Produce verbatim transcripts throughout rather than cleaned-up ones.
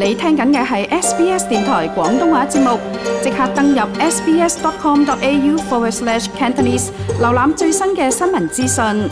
你聽緊嘅係 S B S 電台廣東話節目，即刻登入 sbs.com.au forward slash Cantonese， 瀏覽最新嘅新聞資訊。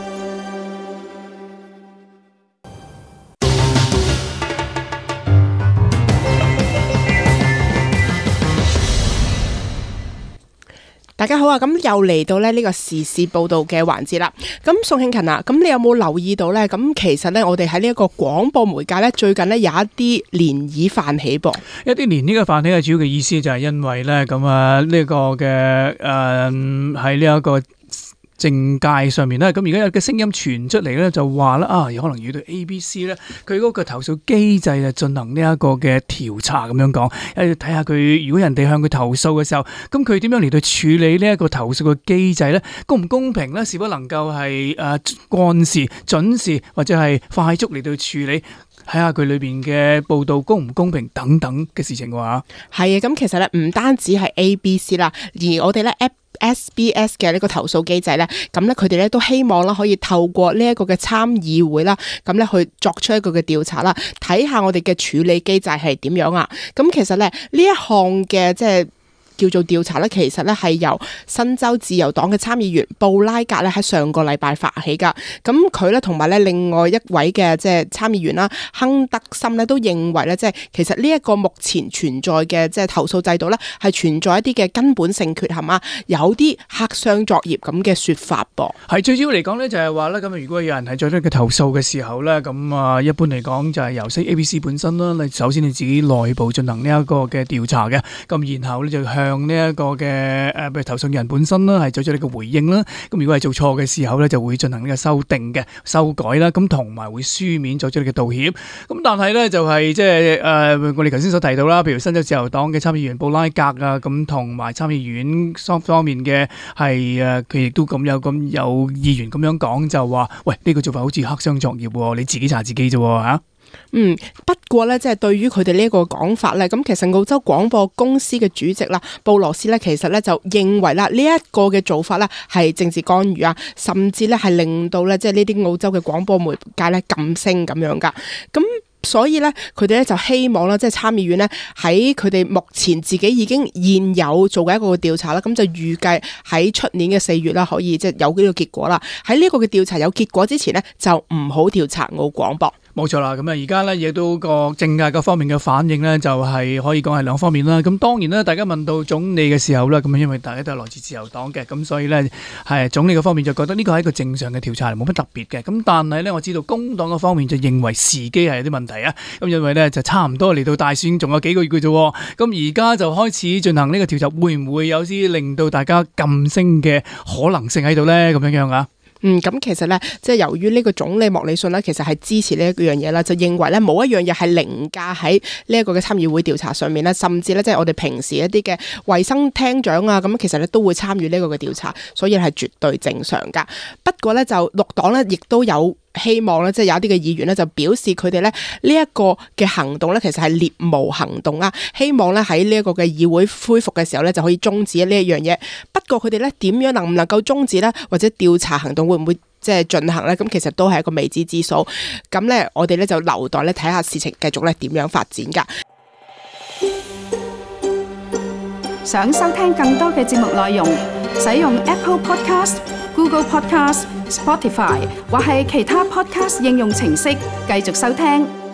大家好啊！咁又嚟到咧呢個時事報道嘅環節啦。咁宋慶勤啊，咁你有冇留意到呢？咁其實呢，我哋喺呢一個廣播媒介呢，最近呢有一啲漣漪泛起噃。 一啲漣漪嘅泛起嘅主要嘅意思就係因為呢，咁啊呢個嘅誒喺呢一個政界上面咧，咁而家有嘅聲音傳出嚟咧，就話啦啊，可能要對 A B C 咧，佢嗰個投訴機制啊進行呢一個嘅調查咁樣講，誒睇下佢如果人哋向佢投訴嘅時候，咁佢點樣嚟到處理呢一個投訴嘅機制咧？公唔公平咧？是否能夠係誒按時、準時或者係快速嚟到處理？睇下佢裏邊嘅報道公唔公平等等嘅事情嘅話， 係啊，咁其實咧唔單止係 A B C 啦，而我哋咧 S B S 嘅呢個投訴機制咧，咁咧佢哋咧都希望啦可以透過呢一個嘅參議會啦，咁咧去作出一個嘅調查啦，睇下我哋嘅處理機制係點樣啊。咁其實咧呢一項嘅即係叫做調查咧，其實咧係由新州自由黨嘅參議員布拉格咧喺上個禮拜發起噶。咁佢咧同埋咧另外一位嘅即係參議員啦，亨德森咧都認為咧，即係其實呢一個目前存在嘅即係投訴制度咧，係存在一啲嘅根本性缺陷啊，有啲黑箱作業咁嘅說法噃。 係最主要嚟講咧，就係話咧，咁如果有人係作出嘅投訴嘅時候咧，咁啊一般嚟講就係由 A B C 本身啦，你首先你自己內部進行呢一個嘅調查嘅，咁然後咧就向向呢一個嘅誒，譬如投訴人本身啦，係做咗呢個回應啦。咁如果係做錯嘅時候咧，就會進行呢個修訂嘅修改啦。咁同埋會書面做咗呢個道歉。咁但係咧就係即係誒，我哋頭先所提到啦，譬如新州自由黨嘅參議員布拉格啊，咁同埋參議院雙方面嘅係誒，佢亦都咁有咁有議員咁樣講，就話喂呢個做法好似黑箱作業，你自己查自己啫吓。 嗯，不過咧，即係對於佢哋呢一個講法咧，咁其實澳洲廣播公司嘅主席啦，布羅斯咧，其實咧就認為啦，呢一個嘅做法咧係政治干預啊，甚至咧係令到咧即係呢啲澳洲嘅廣播媒介咧噤聲咁樣噶，咁。所以咧，佢哋咧就希望啦，即係參議院咧喺佢哋目前自己已經現有做嘅一個調查啦，咁就預計喺出年嘅四月啦，可以即係有呢個結果啦。喺呢個嘅調查有結果之前呢，就唔好調查澳廣播。 冇錯啦，咁啊而家咧亦都個政界各方面嘅反應咧，就係可以講係兩方面啦。咁當然啦，大家問到總理嘅時候咧，咁因為大家都係來自自由黨嘅，咁所以咧係總理嘅方面就覺得呢個係一個正常嘅調查，冇乜特別嘅。咁但係咧，我知道工黨嘅方面就認為時機係有啲問題啊。咁因為咧就差唔多嚟到大選，仲有幾個月嘅啫。咁而家就開始進行呢個調查，會唔會有啲令到大家噤聲嘅可能性喺度咧？咁樣樣啊？ 嗯，咁其實咧，即係由於呢個總理莫里遜咧，其實係支持呢一樣嘢啦，就認為咧冇一樣嘢係凌駕喺呢一個嘅參議會調查上面咧，甚至咧即係我哋平時一啲嘅衛生廳長啊，咁其實咧都會參與呢個嘅調查，所以係絕對正常噶。不過咧就綠黨咧亦都有希望咧，即係有一啲嘅議員咧就表示佢哋咧呢一個嘅行動咧，其實係獵巫行動啊！希望咧喺呢一個嘅議會恢復嘅時候咧，就可以終止呢一樣嘢。不過佢哋咧點樣能唔能夠終止咧，或者調查行動會唔會即係進行咧？咁其實都係一個未知之數。咁咧，我哋咧就留待咧睇下事情繼續咧點樣發展噶。 想收聽更多嘅節目內容，使用 Apple Podcast、Google Podcast、Spotify 或係其他 Podcast 應用程式繼續收聽。